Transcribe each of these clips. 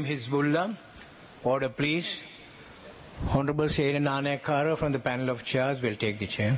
Muslim Hizbullah. Order, please. Honorable Sayyid Nanekara from the panel of chairs will take the chair.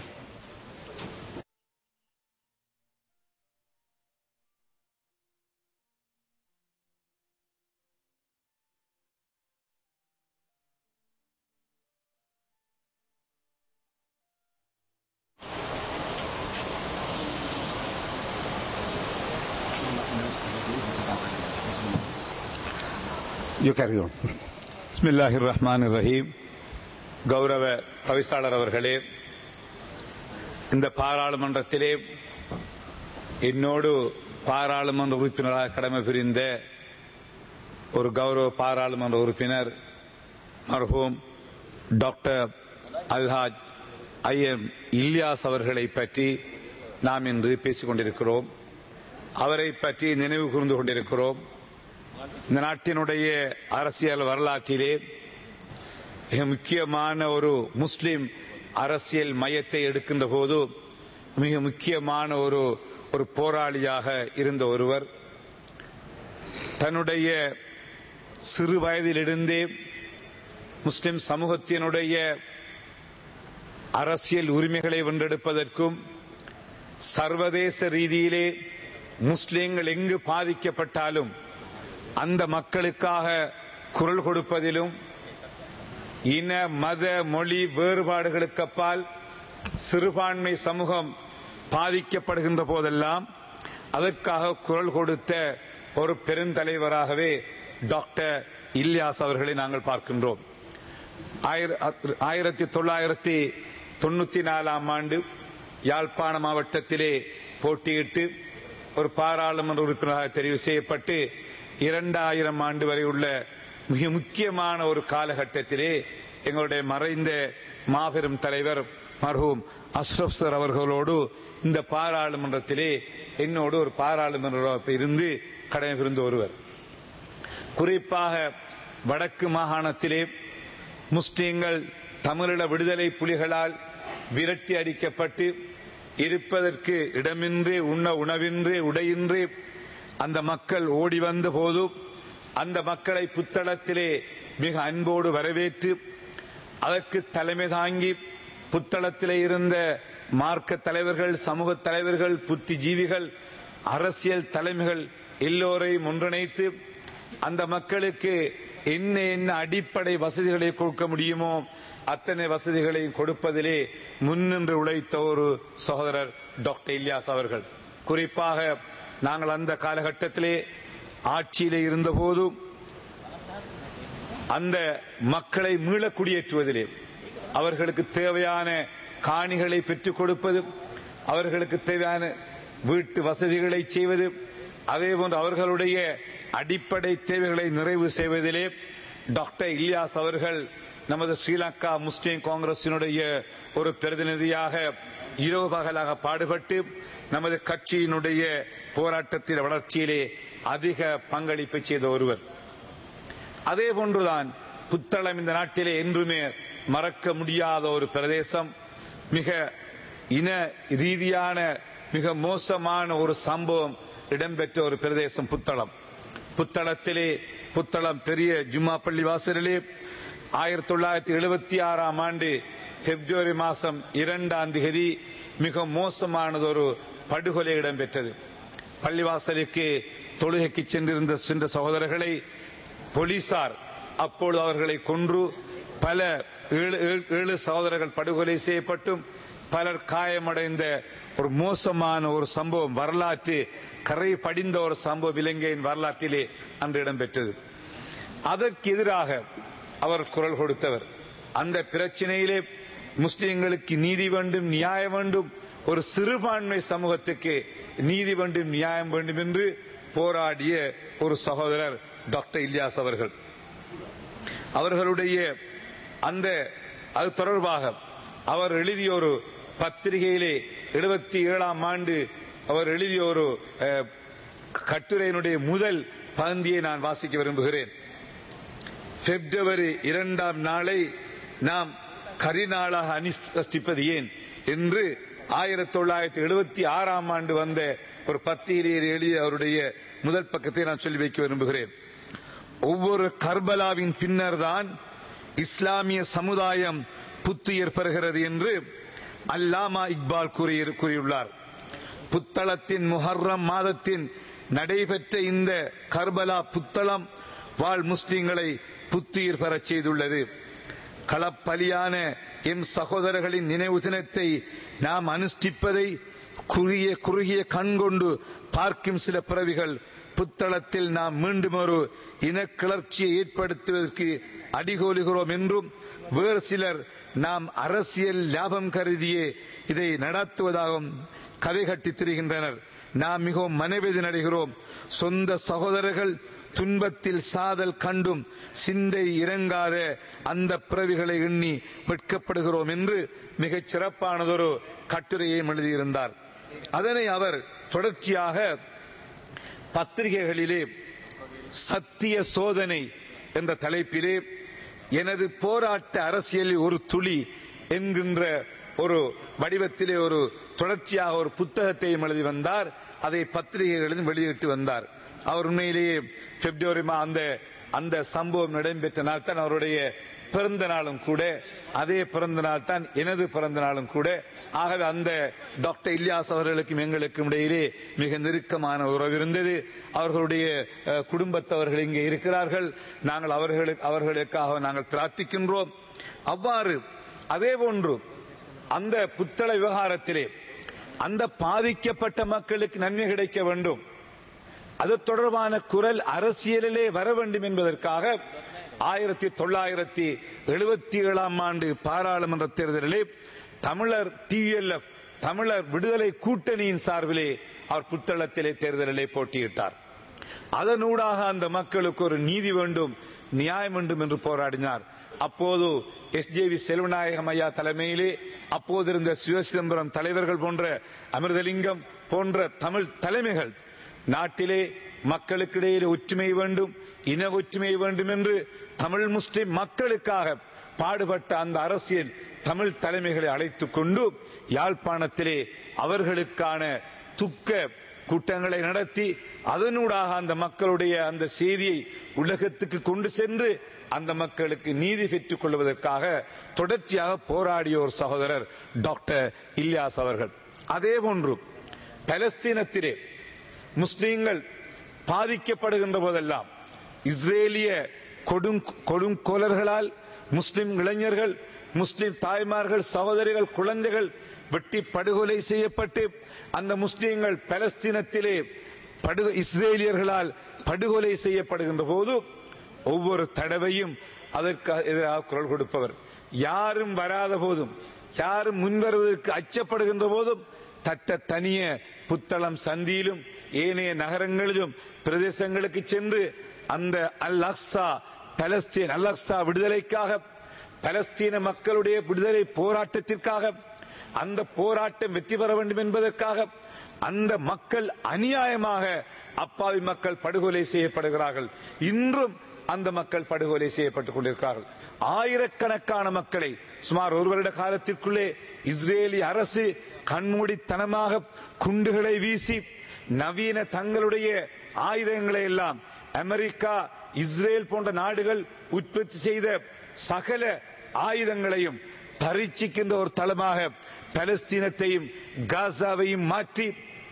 You carry on. Bismillahir Rahmanir Rahim. கௌரவ தவிசாளர் அவர்களே, இந்த பாராளுமன்றத்திலே என்னோடு பாராளுமன்ற உறுப்பினராக கடமை புரிந்த ஒரு கௌரவ பாராளுமன்ற உறுப்பினர் மர்ஹூம் டாக்டர் அல்ஹாஜ் ஐஎம் இல்யாஸ் அவர்களை பற்றி நாம் இன்று பேசிக் கொண்டிருக்கிறோம். அவரை பற்றி நினைவு கூர்ந்து கொண்டிருக்கிறோம். இந்த நாட்டினுடைய அரசியல் வரலாற்றிலே மிக முக்கியமான ஒரு முஸ்லிம் அரசியல் மையத்தை எடுக்கின்ற போது மிக முக்கியமான ஒரு போராளியாக இருந்த ஒருவர். தன்னுடைய சிறு வயதிலிருந்தே முஸ்லிம் சமூகத்தினுடைய அரசியல் உரிமைகளை வென்றெடுப்பதற்கும் சர்வதேச ரீதியிலே முஸ்லிம்கள் எங்கு பாதிக்கப்பட்டாலும் அந்த மக்களுக்காக குரல் கொடுப்பதிலும் இன மத மொழி வேறுபாடுகளுக்கு அப்பால் சிறுபான்மை சமூகம் பாதிக்கப்படுகின்ற போதெல்லாம் அதற்காக குரல் கொடுத்த ஒரு பெருந்தலைவராகவே டாக்டர் இல்யாஸ் அவர்களை நாங்கள் பார்க்கின்றோம். 1994 ஆண்டு யாழ்ப்பாண மாவட்டத்திலே போட்டியிட்டு ஒரு பாராளுமன்ற உறுப்பினராக தெரிவு செய்யப்பட்டு 2000 ஆண்டு வரை உள்ள மிக முக்கியமான ஒரு காலகட்டத்திலே எங்களுடைய மறைந்த மாபெரும் தலைவர் மர்ஹூம் அஷ்ரப் சார் அவர்களோடு இந்த பாராளுமன்றத்திலே என்னோடு ஒரு பாராளுமன்ற இருந்து கடமை புரிந்த ஒருவர். குறிப்பாக வடக்கு மாகாணத்திலே முஸ்லிம்கள் தமிழீழ விடுதலை புலிகளால் விரட்டி அடிக்கப்பட்டு இருப்பதற்கு இடமின்றி உண்ண உணவின்றி உடையின்றி அந்த மக்கள் ஓடி வந்த போது அந்த மக்களை புத்தளத்திலே மிக அன்போடு வரவேற்று அதற்கு தலைமை தாங்கி புத்தளத்திலே இருந்த மார்க்க தலைவர்கள், சமூக தலைவர்கள், புத்திஜீவிகள், அரசியல் தலைமைகள் எல்லோரையும் ஒன்றிணைத்து அந்த மக்களுக்கு என்ன அடிப்படை வசதிகளை கொடுக்க முடியுமோ அத்தனை வசதிகளையும் கொடுப்பதிலே முன்னின்று உழைத்த ஒரு சகோதரர் டாக்டர் இல்யாஸ் அவர்கள். குறிப்பாக நாங்கள் அந்த காலகட்டத்திலே ஆட்சியிலே இருந்தபோது அந்த மக்களை மீள குடியேற்றுவதிலே அவர்களுக்கு தேவையான காணிகளை பெற்றுக் கொடுப்பது, அவர்களுக்கு தேவையான வீட்டு வசதிகளை செய்வது, அதேபோன்று அவர்களுடைய அடிப்படை தேவைகளை நிறைவு செய்வதிலே டாக்டர் இல்யாஸ் அவர்கள் நமது ஸ்ரீலங்கா முஸ்லிம் காங்கிரசினுடைய ஒரு பிரதிநிதியாக இரவு பகலாக பாடுபட்டு நமது கட்சியினுடைய போராட்டத்தின் வளர்ச்சியிலே அதிக பங்களிப்பு செய்த ஒருவர். அதே போன்றுதான் புத்தளம் இந்த நாட்டிலே என்றுமே மறக்க முடியாத ஒரு பிரதேசம். மிக இன ரீதியான மிக மோசமான ஒரு சம்பவம் இடம்பெற்ற ஒரு பிரதேசம் புத்தளம். புத்தளம் பெரிய ஜும்மா பள்ளி வாசலிலே 1976 ஆண்டு பிப்ரவரி மாதம் 2ஆம் தேதி மிக மோசமானது ஒரு படுகொலை இடம்பெற்றது. பள்ளிவாசலுக்கு தொழுகைக்கு சென்ற சகோதரர்களை போலீசார் அப்பொழுது அவர்களை கொன்று பல 7 சகோதரர்கள் படுகொலை செய்யப்பட்டும் பலர் காயமடைந்த ஒரு மோசமான ஒரு சம்பவம், வரலாற்று கரை படிந்த ஒரு சம்பவம் இலங்கையின் வரலாற்றிலே அன்று இடம்பெற்றது. அதற்கு எதிராக அவர் குரல் கொடுத்தவர். அந்த பிரச்சனையிலே முஸ்லிம்களுக்கு நீதி வேண்டும், நியாயம் வேண்டும், ஒரு சிறுபான்மை சமூகத்துக்கு நீதி வேண்டும், நியாயம் வேண்டும் என்று போராடிய ஒரு சகோதரர் டாக்டர் இல்யாஸ் அவர்கள். அவர்களுடைய அது தொடர்பாக அவர் எழுதிய ஒரு பத்திரிகையிலே 77ஆம் ஆண்டு அவர் எழுதிய ஒரு கட்டுரையினுடைய முதல் பகுதியை நான் வாசிக்க விரும்புகிறேன். பிப்ரவரி 2ஆம் நாளை நாம் கரிநாளாக அனுஷ்டிப்பது ஏன் என்று 1976ஆம் ஆண்டு வந்த ஒரு பத்திரிகையில் எழுதிய அவருடைய முதல் பக்கத்தை நான் சொல்லி வைக்க விரும்புகிறேன். ஒவ்வொரு கர்பலாவின் பின்னர் தான் இஸ்லாமிய சமுதாயம் புத்துயிர் பெறுகிறது என்று அல்லாமா இக்பால் கூறியுள்ளார். புத்தளத்தின் முஹர்ரம் மாதத்தின் நடைபெற்ற இந்த கர்பலா புத்தளம் வாழ் முஸ்லிம்களை புத்துயிர் பெறச் செய்துள்ளது. களப்பலியான எம் சகோதரர்களின் நினைவு தினத்தை நாம் அனுஷ்டிப்பதை குறுகிய கண்கொண்டு பார்க்கும் சில பிறவிகள் புத்தளத்தில் நாம் மீண்டும் ஒரு இனக்கிளர்ச்சியை ஏற்படுத்துவதற்கு அடிகோலுகிறோம் என்றும், வேறு சிலர் நாம் அரசியல் லாபம் கருதியே இதை நடத்துவதாகவும் கதை கட்டி திரிகின்றனர். நாம் மிகவும் மனவேதனை அடைகிறோம். சொந்த சகோதரர்கள் துன்பத்தில் சாதல் கண்டும் சிந்தை இறங்காத அந்த பிறவிகளை எண்ணி வெட்கப்படுகிறோம் என்று மிகச் சிறப்பானதொரு கட்டுரையை எழுதியிருந்தார். அதனை அவர் தொடர்ச்சியாக பத்திரிகைகளிலே சத்திய சோதனை என்ற தலைப்பிலே எனது போராட்ட அரசியலில் ஒரு துளி என்கின்ற ஒரு வடிவத்திலே ஒரு தொடர்ச்சியாக ஒரு புத்தகத்தையும் எழுதி வந்தார். அதை பத்திரிகைகளிலும் வெளியிட்டு வந்தார். அவர் உண்மையிலேயே பிப்ரவரி அந்த சம்பவம் நடைபெற்ற நாள் தான் அவருடைய பிறந்த நாளும் கூட, அதே பிறந்த நாள் தான் எனது பிறந்த நாளும் கூட. ஆகவே அந்த டாக்டர் இல்யாஸ் அவர்களுக்கும் எங்களுக்கும் இடையிலே மிக நெருக்கமான உறவு இருந்தது. அவர்களுடைய குடும்பத்தவர்கள் இங்கே இருக்கிறார்கள். நாங்கள் அவர்களுக்காக நாங்கள் பிரார்த்திக்கின்றோம். அவ்வாறு அதே போன்று அந்த புத்தள விவகாரத்திலே அந்த பாதிக்கப்பட்ட மக்களுக்கு நன்மை கிடைக்க வேண்டும், அது தொடர்பான குரல் அரசியலிலே வர வேண்டும் என்பதற்காக 1977 ஆண்டு பாராளுமன்ற தேர்தலிலே தமிழர் TLF தமிழர் விடுதலை கூட்டணியின் சார்பிலே அவர் புத்தளத்திலே தேர்தலிலே போட்டியிட்டார். அதனூடாக அந்த மக்களுக்கு ஒரு நீதி வேண்டும், நியாயம் வேண்டும் என்று போராடினார். அப்போது SJV செல்வநாயகம் ஐயா தலைமையிலே அப்போது இருந்த சிவசிதம்பரம் தலைவர்கள் போன்ற அமிர்தலிங்கம் போன்ற தமிழ் தலைமைகள் நாட்டிலே மக்களுக்கிடையே ஒற்றுமை வேண்டும், இன ஒற்றுமை வேண்டும் என்று தமிழ் முஸ்லிம் மக்களுக்காக பாடுபட்ட அந்த அரசியல் தமிழ் தலைமைகளை அழைத்துக் கொண்டு யாழ்ப்பாணத்திலே அவர்களுக்கான துக்க கூட்டங்களை நடத்தி அதனூடாக அந்த மக்களுடைய அந்த செய்தியை உலகத்துக்கு கொண்டு சென்று அந்த மக்களுக்கு நீதி பெற்றுக் கொள்வதற்காக தொடர்ச்சியாக போராடிய ஒரு சகோதரர் டாக்டர் இல்யாஸ் அவர்கள். அதே போன்று பலஸ்தீனத்திலே முஸ்லீம்கள் பாதிக்கப்படுகின்ற போதெல்லாம் இஸ்ரேலிய கொடுங்கோலர்களால் முஸ்லிம் இளைஞர்கள், முஸ்லிம் தாய்மார்கள், சகோதரிகள், குழந்தைகள் வெட்டி படுகொலை செய்யப்பட்டு அந்த முஸ்லிம்கள் பலஸ்தீனத்திலே இஸ்ரேலியர்களால் படுகொலை செய்யப்படுகின்ற போது ஒவ்வொரு தடவையும் அதற்கு எதிராக குரல் கொடுப்பவர், யாரும் வராத போதும், யாரும் முன்வருவதற்கு அச்சப்படுகின்ற போதும் தனிய புத்தளம் சந்தியிலும் ஏனைய நகரங்களிலும் பிரதேசங்களுக்கு சென்று அந்த Al Aqsa Palestine Al Aqsa விடுதலைக்காக, பலஸ்தீன மக்களுடைய விடுதலை போராட்டத்திற்காக, அந்த போராட்டம் வெற்றி பெற வேண்டும் என்பதற்காக அந்த மக்கள் அநியாயமாக அப்பாவி மக்கள் படுகொலை செய்யப்படுகிறார்கள். இன்றும் அந்த மக்கள் படுகொலை செய்யப்பட்டுக் கொண்டிருக்கிறார்கள். ஆயிரக்கணக்கான மக்களை சுமார் ஒரு வருட காலத்திற்குள்ளே இஸ்ரேலி அரசு கண்மூடித்தனமாக குண்டுகளை வீசி நவீன தங்களுடைய ஆயுதங்களை எல்லாம் அமெரிக்கா, இஸ்ரேல் போன்ற நாடுகள் உற்பத்தி செய்த சகல ஆயுதங்களையும் பரீட்சிக்கின்ற ஒரு தளமாக பலஸ்தீனத்தையும் காசாவையும் மாற்றி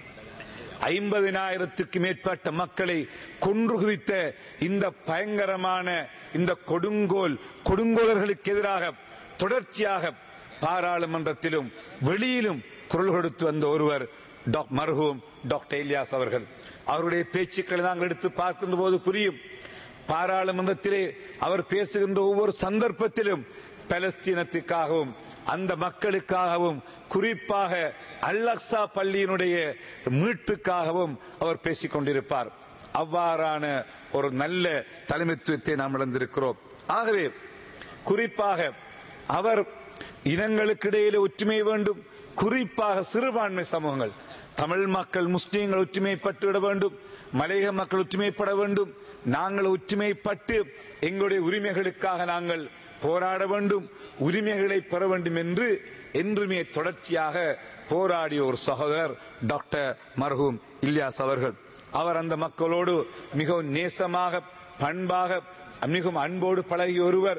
50,000க்கு மேற்பட்ட மக்களை கொன்று குவித்த இந்த பயங்கரமான இந்த கொடுங்கோலர்களுக்கு எதிராக தொடர்ச்சியாக பாராளுமன்றத்திலும் வெளியிலும் குரல் கொடுத்து வந்த ஒருவர் மர்ஹூம் டாக்டர் இல்யாஸ் அவர்கள். அவருடைய பேச்சுக்களை நாங்கள் எடுத்து பார்க்கின்ற போது புரியும். பாராளுமன்றத்திலே அவர் பேசுகின்ற ஒவ்வொரு சந்தர்ப்பத்திலும் பலஸ்தீனத்துக்காகவும் அந்த மக்களுக்காகவும் குறிப்பாக அல் அக்ஸா பள்ளியினுடைய மீட்புக்காகவும் அவர் பேசிக் கொண்டிருப்பார். அவ்வாறான ஒரு நல்ல தலைமைத்துவத்தை நாம் இழந்திருக்கிறோம். ஆகவே குறிப்பாக அவர் இனங்களுக்கு இடையிலே ஒற்றுமை வேண்டும், குறிப்பாக சிறுபான்மை சமூகங்கள், தமிழ் மக்கள் முஸ்லீம்கள் ஒற்றுமைப்பட்டு விட வேண்டும், மலையக மக்கள் ஒற்றுமைப்பட வேண்டும், நாங்கள் ஒற்றுமைப்பட்டு எங்களுடைய உரிமைகளுக்காக நாங்கள் போராட வேண்டும், உரிமைகளை பெற வேண்டும் என்று என்றுமே தொடர்ச்சியாக போராடிய ஒரு சகோதரர் டாக்டர் மர்ஹூம் இல்யாஸ் அவர்கள். அவர் அந்த மக்களோடு மிகவும் நேசமாக பண்பாக மிகவும் அன்போடு பழகிய ஒருவர்.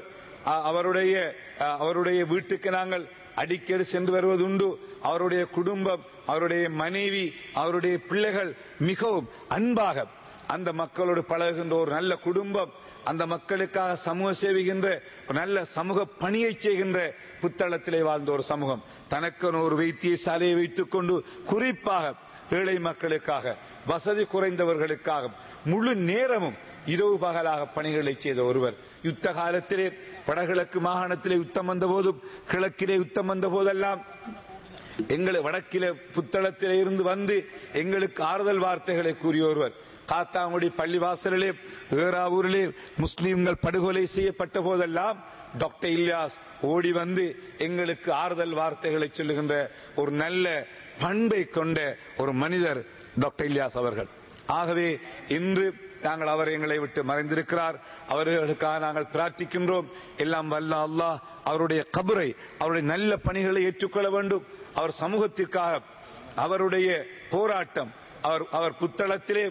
அவருடைய வீட்டுக்கு நாங்கள் அடிக்கடி சென்று வருவதுண்டு. அவருடைய குடும்பம், அவருடைய மனைவி, அவருடைய பிள்ளைகள் மிகவும் அன்பாக அந்த மக்களோடு பழகுகின்ற ஒரு நல்ல குடும்பம், அந்த மக்களுக்காக சமூக சேவிக்கின்ற நல்ல சமூக பணியை செய்கின்ற புத்தளத்திலே வாழ்ந்த ஒரு சமூகம். தனக்கென ஒரு வைத்தியசாலையை வைத்துக் கொண்டு குறிப்பாக ஏழை மக்களுக்காக, வசதி குறைந்தவர்களுக்காக முழு நேரமும் இரவு பகலாக பணிகளை செய்த ஒருவர். யுத்த காலத்திலே வடகிழக்கு மாகாணத்திலே யுத்தம் வந்த போதும், கிழக்கிலே யுத்தம் வந்த போதெல்லாம் எங்களை வடக்கிலே புத்தளத்திலே இருந்து வந்து எங்களுக்கு ஆறுதல் வார்த்தைகளை கூறிய ஒருவர். காத்தாங்குடி பள்ளிவாசலிலே, ஏறாவூரிலே முஸ்லிம்கள் படுகொலை செய்யப்பட்ட போதெல்லாம் டாக்டர் இல்யாஸ் ஓடி வந்து எங்களுக்கு ஆறுதல் வார்த்தைகளை சொல்லுகின்ற ஒரு நல்ல பண்பை கொண்ட ஒரு மனிதர் டாக்டர் இல்யாஸ் அவர்கள். ஆகவே இன்று நாங்கள் அவர் எங்களை விட்டு மறைந்திருக்கிறார். அவர்களுக்காக நாங்கள் பிரார்த்திக்கின்றோம். எல்லாம் வல்ல அல்லாஹ் அவருடைய கபரை, அவருடைய நல்ல பணிகளை ஏற்றுக்கொள்ள வேண்டும். அவர் சமூகத்திற்காக அவருடைய போராட்டம், அவர் புத்தளத்திலே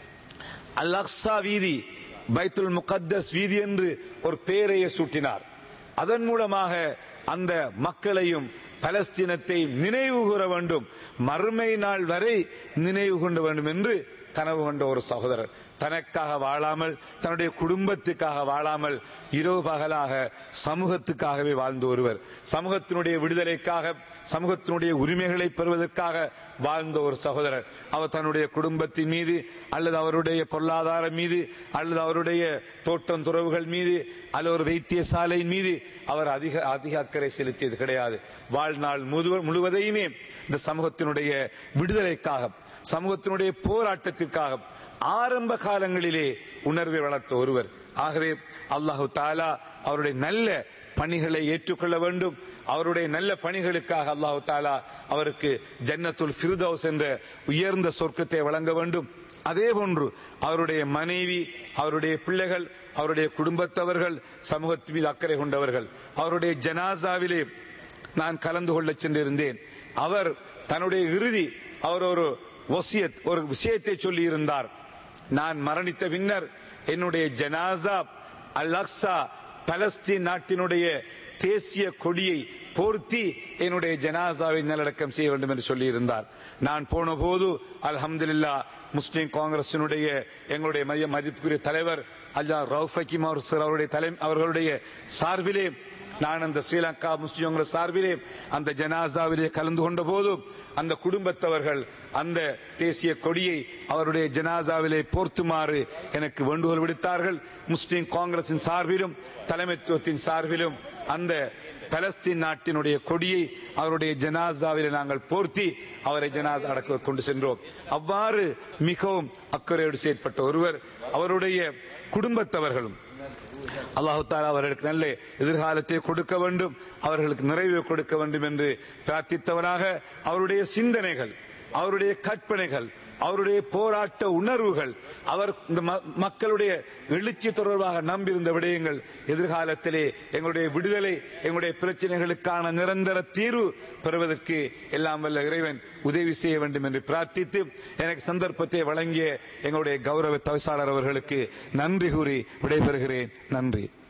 அல் அக்ஸா வீதி, பைத்துல் முகத்தஸ் வீதி என்று ஒரு பெயரையே சூட்டினார். அதன் மூலமாக அந்த மக்களையும் பலஸ்தீனத்தை நினைவு கூற வேண்டும், மறுமை நாள் வரை நினைவு கொள்ள வேண்டும் என்று கனவு கொண்ட ஒரு சகோதரர். தனக்காக வாழாமல், தன்னுடைய குடும்பத்துக்காக வாழாமல், இரவு பகலாக சமூகத்துக்காகவே வாழ்ந்த ஒருவர். சமூகத்தினுடைய விடுதலைக்காக, சமூகத்தினுடைய உரிமைகளை பெறுவதற்காக வாழ்ந்த ஒரு சகோதரர். அவர் தன்னுடைய குடும்பத்தின் மீது அல்லது அவருடைய பொருளாதாரம் மீது அல்லது அவருடைய தோட்டம் துறவுகள் மீது அல்லது ஒரு வைத்தியசாலையின் மீது அவர் அதிக அக்கறை செலுத்தியது கிடையாது. வாழ்நாள் முழுவதையுமே இந்த சமூகத்தினுடைய விடுதலைக்காக, சமூகத்தினுடைய போராட்டத்திற்காக ஆரம்ப காலங்களிலே உணர்வை வளர்த்த ஒருவர். ஆகவே அல்லாஹு தஆலா அவருடைய நல்ல பணிகளை ஏற்றுக்கொள்ள வேண்டும். அவருடைய நல்ல பணிகளுக்காக அல்லாஹு தஆலா அவருக்கு ஜன்னத்துல் ஃபிர்தௌஸ் என்ற உயர்ந்த சொர்க்கத்தை வழங்க வேண்டும். அதே போன்று அவருடைய மனைவி, அவருடைய பிள்ளைகள், அவருடைய குடும்பத்தவர்கள் சமூகத்தின் மீது அக்கறை கொண்டவர்கள். அவருடைய ஜனாசாவிலே நான் கலந்து கொள்ள சென்றிருந்தேன். அவர் தன்னுடைய இறுதி அவர் ஒரு வசியத், ஒரு விஷயத்தை சொல்லி இருந்தார். நான் மரணித்த பின்னர் என்னுடைய ஜனாசா அல் அக்ஸா பலஸ்தீன் நாட்டினுடைய தேசிய கொடியை போர்த்தி என்னுடைய ஜனாசாவை நல்லடக்கம் செய்ய வேண்டும் என்று சொல்லி இருந்தார். நான் போன போது அல்ஹம்துலில்லாஹ் முஸ்லிம் காங்கிரசினுடைய எங்களுடைய மதிப்புக்குரிய தலைவர் அல்லா ரவுஃப் ஹக்கீம் அவர்களுடைய சார்பிலே நான் அந்த ஸ்ரீலங்கா முஸ்லிம் சார்பிலே அந்த ஜனாசாவிலே கலந்து கொண்ட போது அந்த குடும்பத்தவர்கள் அந்த தேசிய கொடியை அவருடைய ஜனாசாவிலே போர்த்துமாறு எனக்கு வேண்டுகோள் விடுத்தார்கள். முஸ்லிம் காங்கிரசின் சார்பிலும் தலைமைத்துவத்தின் சார்பிலும் அந்த பலஸ்தீன் நாட்டினுடைய கொடியை அவருடைய ஜனாசாவிலே நாங்கள் போர்த்தி அவரை ஜனாசா அடக்க கொண்டு சென்றோம். அவ்வாறு மிகவும் அக்கறையோடு செயற்பட்ட ஒருவர். அவருடைய குடும்பத்தவர்களும் அல்லாஹு தஆலா அவர்களுக்கு நல்ல எதிர்காலத்தை கொடுக்க வேண்டும், அவர்களுக்கு நிறைவு கொடுக்க வேண்டும் என்று பிரார்த்தித்தவராக அவருடைய சிந்தனைகள், அவருடைய கற்பனைகள், அவருடைய போராட்ட உணர்வுகள், அவர் இந்த மக்களுடைய எழுச்சி தொடர்பாக நம்பியிருந்த விடயங்கள் எதிர்காலத்திலே எங்களுடைய விடுதலை, எங்களுடைய பிரச்சனைகளுக்கான நிரந்தர தீர்வு பெறுவதற்கு எல்லாம் வல்ல இறைவன் உதவி செய்ய வேண்டும் என்று பிரார்த்தித்து எனக்கு சந்தர்ப்பத்தை வழங்கிய எங்களுடைய கௌரவ தவிசாளர் அவர்களுக்கு நன்றி கூறி விடைபெறுகிறேன். நன்றி.